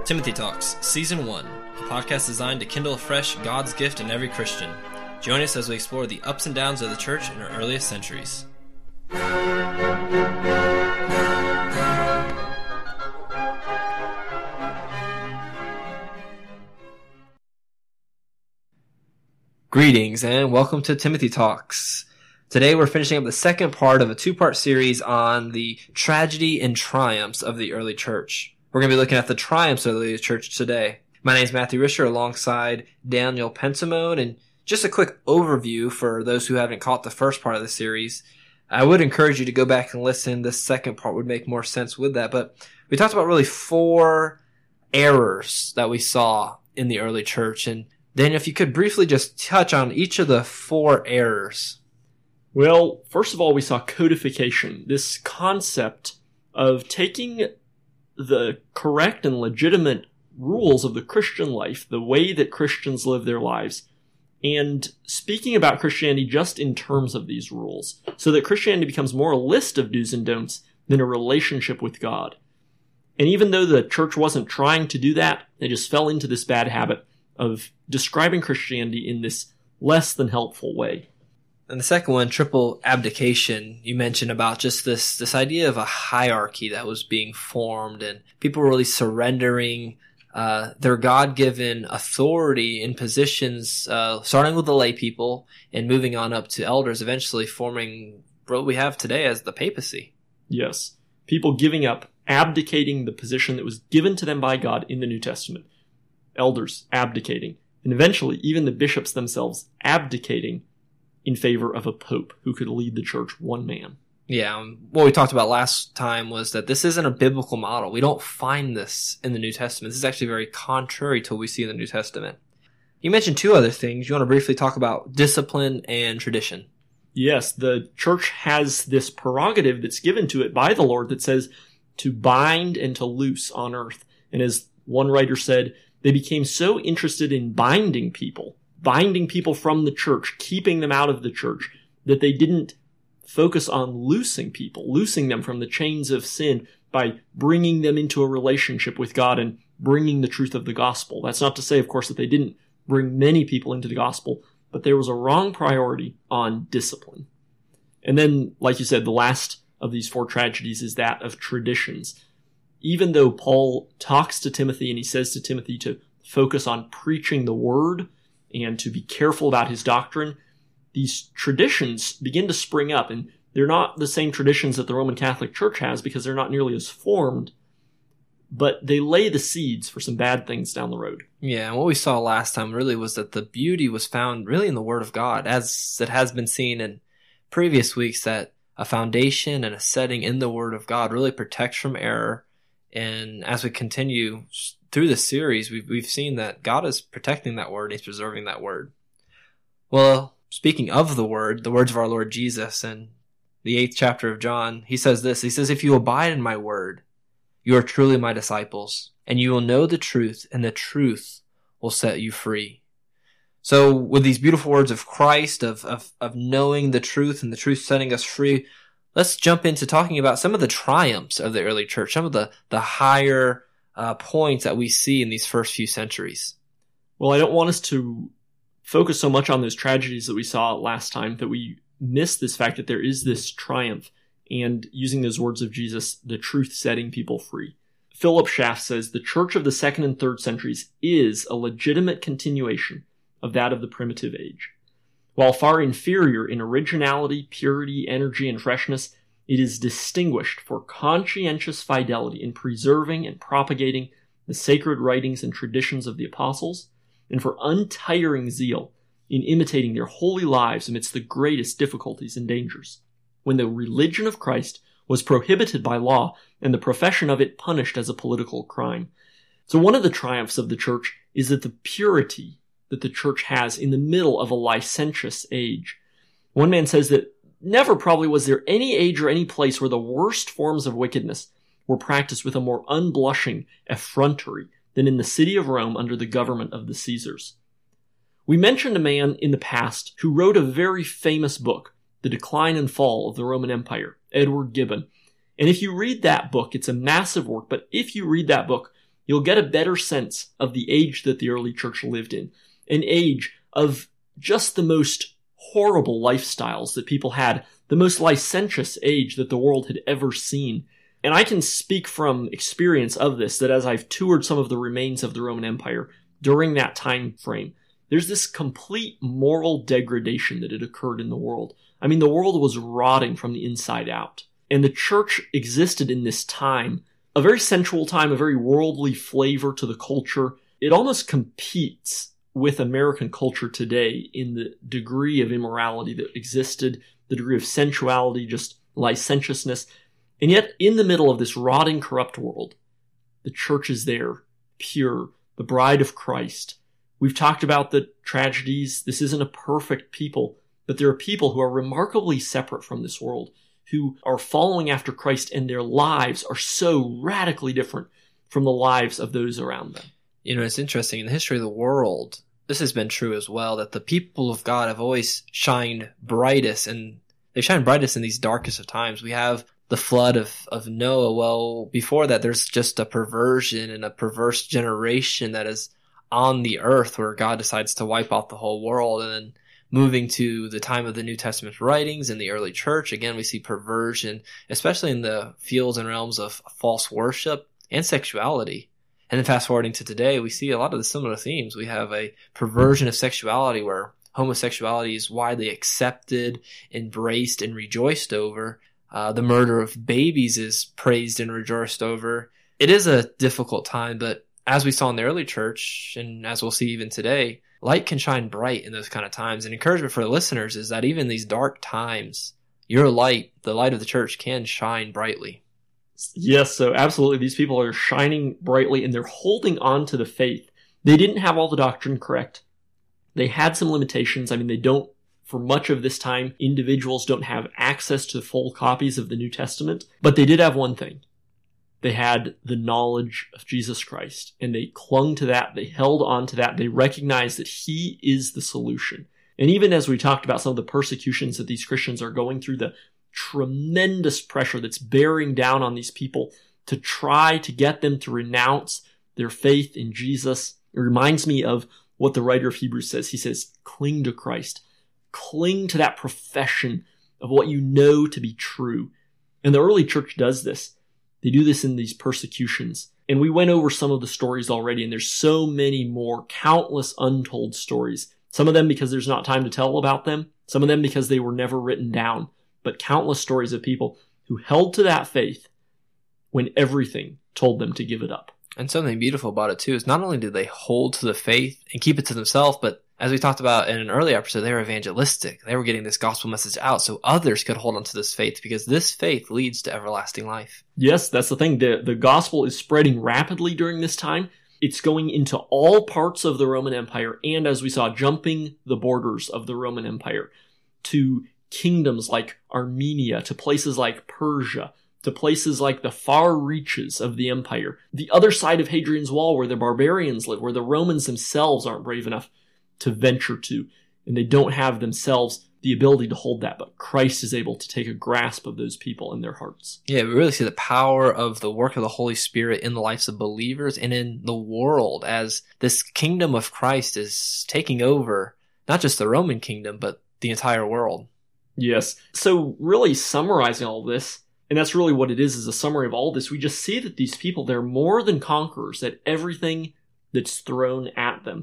Timothy Talks, Season 1, a podcast designed to kindle afresh God's gift in every Christian. Join us as we explore the ups and downs of the church in our earliest centuries. Greetings and welcome to Timothy Talks. Today we're finishing up the second part of a two-part series on the tragedy and triumphs of the early church. We're going to be looking at the triumphs of the early church today. My name is Matthew Risher alongside Daniel Pensimone, and just a quick overview for those who haven't caught the first part of the series. I would encourage you to go back and listen. The second part would make more sense with that, but we talked about really four errors that we saw in the early church, and Daniel, if you could briefly just touch on each of the four errors. Well, first of all, we saw codification, this concept of taking the correct and legitimate rules of the Christian life, the way that Christians live their lives, and speaking about Christianity just in terms of these rules, so that Christianity becomes more a list of do's and don'ts than a relationship with God. And even though the church wasn't trying to do that, they just fell into this bad habit of describing Christianity in this less than helpful way. And the second one, triple abdication, you mentioned about just this idea of a hierarchy that was being formed and people really surrendering their God-given authority in positions, starting with the lay people and moving on up to elders, eventually forming what we have today as the papacy. Yes. People giving up, abdicating the position that was given to them by God in the New Testament. Elders abdicating. And eventually, even the bishops themselves abdicating in favor of a pope who could lead the church one man. Yeah, what we talked about last time was that this isn't a biblical model. We don't find this in the New Testament. This is actually very contrary to what we see in the New Testament. You mentioned two other things. You want to briefly talk about discipline and tradition. Yes, the church has this prerogative that's given to it by the Lord that says to bind and to loose on earth. And as one writer said, they became so interested in binding people from the church, keeping them out of the church, that they didn't focus on loosing them from the chains of sin by bringing them into a relationship with God and bringing the truth of the gospel. That's not to say, of course, that they didn't bring many people into the gospel, but there was a wrong priority on discipline. And then, like you said, the last of these four tragedies is that of traditions. Even though Paul talks to Timothy and he says to Timothy to focus on preaching the word and to be careful about his doctrine, these traditions begin to spring up, and they're not the same traditions that the Roman Catholic Church has because they're not nearly as formed, but they lay the seeds for some bad things down the road. Yeah, and what we saw last time really was that the beauty was found really in the Word of God, as it has been seen in previous weeks, that a foundation and a setting in the Word of God really protects from error. And as we continue through the series, we've seen that God is protecting that word, and he's preserving that word. Well, speaking of the word, the words of our Lord Jesus in the 8th chapter of John, he says this. He says, "If you abide in my word, you are truly my disciples, and you will know the truth, and the truth will set you free." So with these beautiful words of Christ, of knowing the truth and the truth setting us free, let's jump into talking about some of the triumphs of the early church, some of the higher points that we see in these first few centuries. Well, I don't want us to focus so much on those tragedies that we saw last time that we miss this fact that there is this triumph, and using those words of Jesus, the truth setting people free. Philip Schaff says, the church of the 2nd and 3rd centuries is a legitimate continuation of that of the primitive age. While far inferior in originality, purity, energy, and freshness, it is distinguished for conscientious fidelity in preserving and propagating the sacred writings and traditions of the apostles, and for untiring zeal in imitating their holy lives amidst the greatest difficulties and dangers. When the religion of Christ was prohibited by law, and the profession of it punished as a political crime. So one of the triumphs of the church is that the purity that the church has in the middle of a licentious age. One man says that never probably was there any age or any place where the worst forms of wickedness were practiced with a more unblushing effrontery than in the city of Rome under the government of the Caesars. We mentioned a man in the past who wrote a very famous book, The Decline and Fall of the Roman Empire, Edward Gibbon. And if you read that book, it's a massive work, but if you read that book, you'll get a better sense of the age that the early church lived in. An age of just the most horrible lifestyles that people had, the most licentious age that the world had ever seen. And I can speak from experience of this, that as I've toured some of the remains of the Roman Empire during that time frame, there's this complete moral degradation that had occurred in the world. I mean, the world was rotting from the inside out. And the church existed in this time, a very sensual time, a very worldly flavor to the culture. It almost competes with American culture today in the degree of immorality that existed, the degree of sensuality, just licentiousness. And yet, in the middle of this rotting, corrupt world, the church is there, pure, the bride of Christ. We've talked about the tragedies. This isn't a perfect people, but there are people who are remarkably separate from this world, who are following after Christ, and their lives are so radically different from the lives of those around them. You know, it's interesting. In the history of the world, this has been true as well, that the people of God have always shined brightest, and they shine brightest in these darkest of times. We have the flood of Noah. Well, before that, there's just a perversion and a perverse generation that is on the earth, where God decides to wipe out the whole world. And then moving to the time of the New Testament writings in the early church, again, we see perversion, especially in the fields and realms of false worship and sexuality. And then fast forwarding to today, we see a lot of the similar themes. We have a perversion of sexuality where homosexuality is widely accepted, embraced, and rejoiced over. The murder of babies is praised and rejoiced over. It is a difficult time, but as we saw in the early church, and as we'll see even today, light can shine bright in those kind of times. And encouragement for the listeners is that even in these dark times, your light, the light of the church, can shine brightly. Yes, so absolutely. These people are shining brightly, and they're holding on to the faith. They didn't have all the doctrine correct. They had some limitations. I mean, they don't, for much of this time, individuals don't have access to full copies of the New Testament, but they did have one thing. They had the knowledge of Jesus Christ, and they clung to that. They held on to that. They recognized that he is the solution. And even as we talked about some of the persecutions that these Christians are going through, the tremendous pressure that's bearing down on these people to try to get them to renounce their faith in Jesus. It reminds me of what the writer of Hebrews says. He says, cling to Christ. Cling to that profession of what you know to be true. And the early church does this. They do this in these persecutions. And we went over some of the stories already, and there's so many more, countless untold stories. Some of them because there's not time to tell about them. Some of them because they were never written down. But countless stories of people who held to that faith when everything told them to give it up. And something beautiful about it too is not only did they hold to the faith and keep it to themselves, but as we talked about in an earlier episode, they were evangelistic. They were getting this gospel message out so others could hold on to this faith, because this faith leads to everlasting life. Yes, that's the thing. The gospel is spreading rapidly during this time. It's going into all parts of the Roman Empire, and as we saw, jumping the borders of the Roman Empire to kingdoms like Armenia, to places like Persia, to places like the far reaches of the empire, the other side of Hadrian's Wall where the barbarians live, where the Romans themselves aren't brave enough to venture to, and they don't have themselves the ability to hold that, but Christ is able to take a grasp of those people in their hearts. Yeah, we really see the power of the work of the Holy Spirit in the lives of believers and in the world as this kingdom of Christ is taking over, not just the Roman kingdom, but the entire world. Yes. So really summarizing all this, and that's really what it is a summary of all this, we just see that these people, they're more than conquerors at everything that's thrown at them.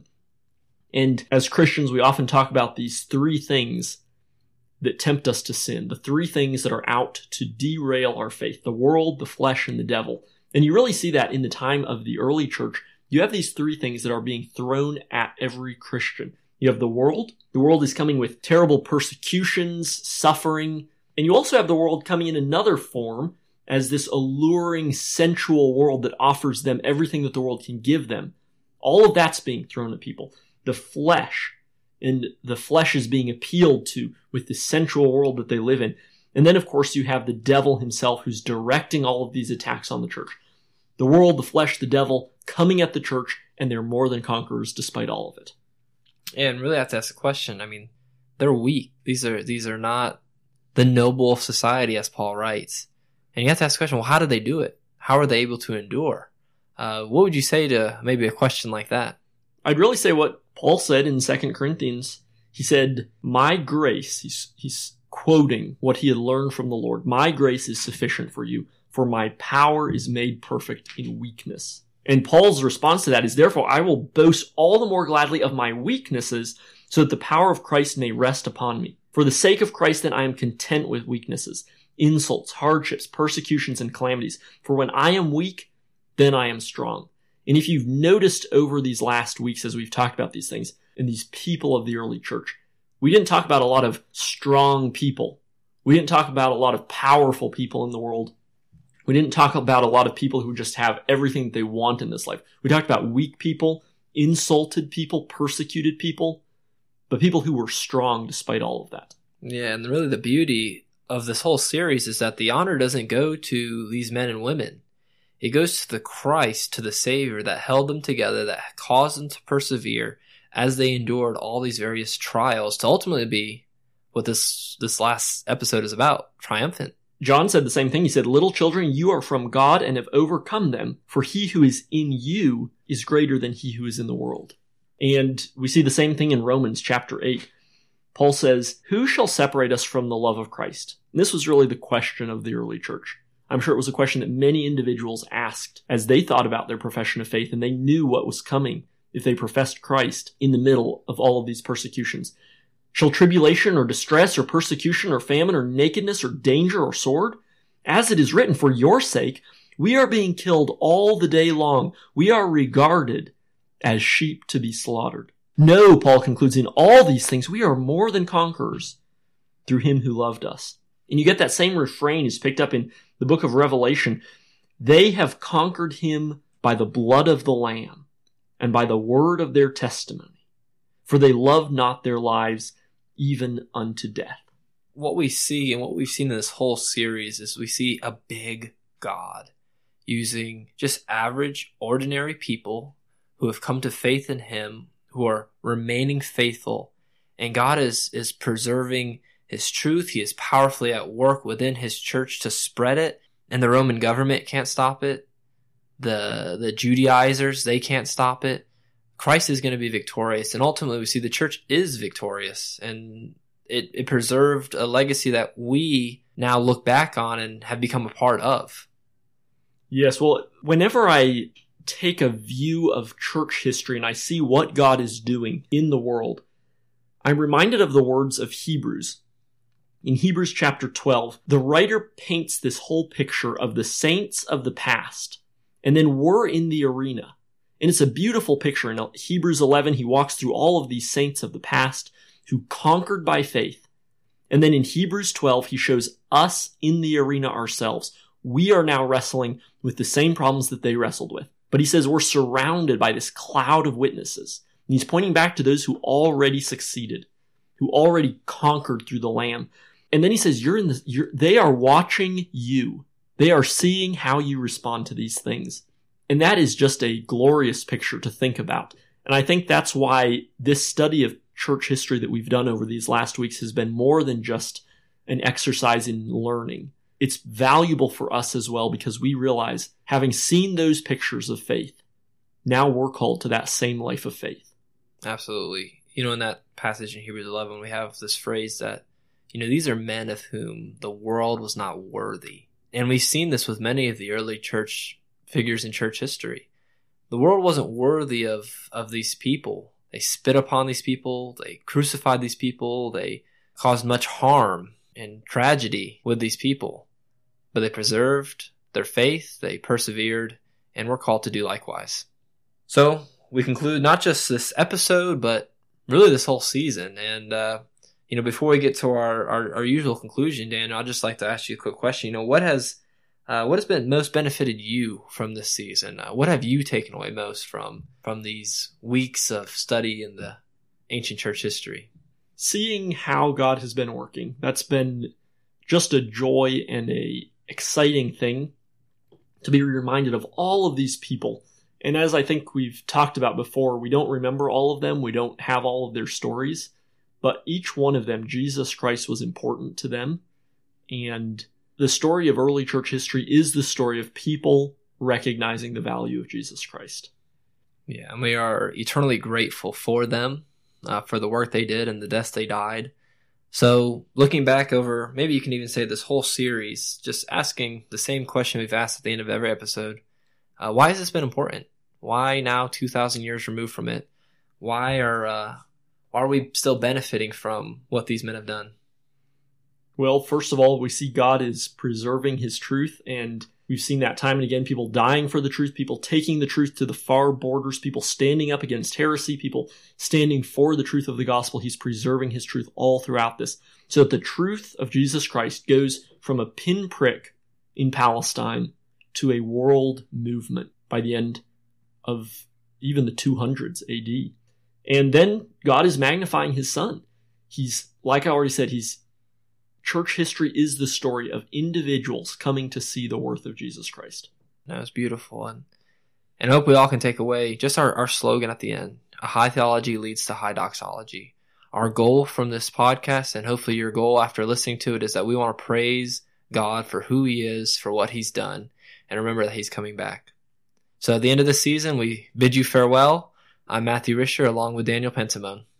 And as Christians, we often talk about these three things that tempt us to sin, the three things that are out to derail our faith: the world, the flesh, and the devil. And you really see that in the time of the early church. You have these three things that are being thrown at every Christian. You have the world. The world is coming with terrible persecutions, suffering. And you also have the world coming in another form as this alluring, sensual world that offers them everything that the world can give them. All of that's being thrown at people. The flesh, and the flesh is being appealed to with the sensual world that they live in. And then, of course, you have the devil himself who's directing all of these attacks on the church. The world, the flesh, the devil coming at the church, and they're more than conquerors despite all of it. And really have to ask the question, I mean, they're weak. These are not the noble of society, as Paul writes. And you have to ask the question, well, how did they do it? How are they able to endure? What would you say to maybe a question like that? I'd really say what Paul said in 2 Corinthians. He said, my grace, he's quoting what he had learned from the Lord. My grace is sufficient for you, for my power is made perfect in weakness. And Paul's response to that is, therefore, I will boast all the more gladly of my weaknesses, so that the power of Christ may rest upon me. For the sake of Christ, then, I am content with weaknesses, insults, hardships, persecutions, and calamities. For when I am weak, then I am strong. And if you've noticed over these last weeks as we've talked about these things, and these people of the early church, we didn't talk about a lot of strong people. We didn't talk about a lot of powerful people in the world. We didn't talk about a lot of people who just have everything that they want in this life. We talked about weak people, insulted people, persecuted people, but people who were strong despite all of that. Yeah, and really the beauty of this whole series is that the honor doesn't go to these men and women. It goes to the Christ, to the Savior that held them together, that caused them to persevere as they endured all these various trials to ultimately be what this last episode is about, triumphant. John said the same thing. He said, little children, you are from God and have overcome them, for he who is in you is greater than he who is in the world. And we see the same thing in Romans chapter 8. Paul says, who shall separate us from the love of Christ? And this was really the question of the early church. I'm sure it was a question that many individuals asked as they thought about their profession of faith, and they knew what was coming if they professed Christ in the middle of all of these persecutions. Shall tribulation or distress or persecution or famine or nakedness or danger or sword? As it is written, for your sake, we are being killed all the day long. We are regarded as sheep to be slaughtered. No, Paul concludes, in all these things, we are more than conquerors through him who loved us. And you get that same refrain is picked up in the book of Revelation. They have conquered him by the blood of the Lamb and by the word of their testimony, for they loved not their lives even unto death. What we see and what we've seen in this whole series is we see a big God using just average, ordinary people who have come to faith in him, who are remaining faithful. And God is preserving his truth. He is powerfully at work within his church to spread it. And the Roman government can't stop it. The Judaizers, they can't stop it. Christ is going to be victorious, and ultimately we see the church is victorious, and it preserved a legacy that we now look back on and have become a part of. Yes, well, whenever I take a view of church history and I see what God is doing in the world, I'm reminded of the words of Hebrews. In Hebrews chapter 12, the writer paints this whole picture of the saints of the past, and then we're in the arena. And it's a beautiful picture. In Hebrews 11, he walks through all of these saints of the past who conquered by faith. And then in Hebrews 12, he shows us in the arena ourselves. We are now wrestling with the same problems that they wrestled with. But he says we're surrounded by this cloud of witnesses. And he's pointing back to those who already succeeded, who already conquered through the Lamb. And then he says, they are watching you. They are seeing how you respond to these things. And that is just a glorious picture to think about. And I think that's why this study of church history that we've done over these last weeks has been more than just an exercise in learning. It's valuable for us as well because we realize, having seen those pictures of faith, now we're called to that same life of faith. Absolutely. In that passage in Hebrews 11, we have this phrase that, these are men of whom the world was not worthy. And we've seen this with many of the early church figures in church history. The world wasn't worthy of these people. They spit upon these people. They crucified these people. They caused much harm and tragedy with these people. But they preserved their faith. They persevered, and we're called to do likewise. So we conclude not just this episode, but really this whole season. And, before we get to our usual conclusion, Dan, I'd just like to ask you a quick question. What has been most benefited you from this season? What have you taken away most from these weeks of study in the ancient church history? Seeing how God has been working. That's been just a joy and a exciting thing to be reminded of all of these people. And as I think we've talked about before, we don't remember all of them. We don't have all of their stories. But each one of them, Jesus Christ was important to them. And the story of early church history is the story of people recognizing the value of Jesus Christ. Yeah, and we are eternally grateful for them, for the work they did and the deaths they died. So looking back over, maybe you can even say this whole series, just asking the same question we've asked at the end of every episode. Why has this been important? Why now, 2,000 years removed from it? Why are we still benefiting from what these men have done? Well, first of all, we see God is preserving his truth, and we've seen that time and again, people dying for the truth, people taking the truth to the far borders, people standing up against heresy, people standing for the truth of the gospel. He's preserving his truth all throughout this, so that the truth of Jesus Christ goes from a pinprick in Palestine to a world movement by the end of even the 200s AD. And then God is magnifying his son. He's, like I already said, church history is the story of individuals coming to see the worth of Jesus Christ. That was beautiful. And I hope we all can take away just our slogan at the end. A high theology leads to high doxology. Our goal from this podcast, and hopefully your goal after listening to it, is that we want to praise God for who he is, for what he's done, and remember that he's coming back. So at the end of the season, we bid you farewell. I'm Matthew Risher along with Daniel Pentamone.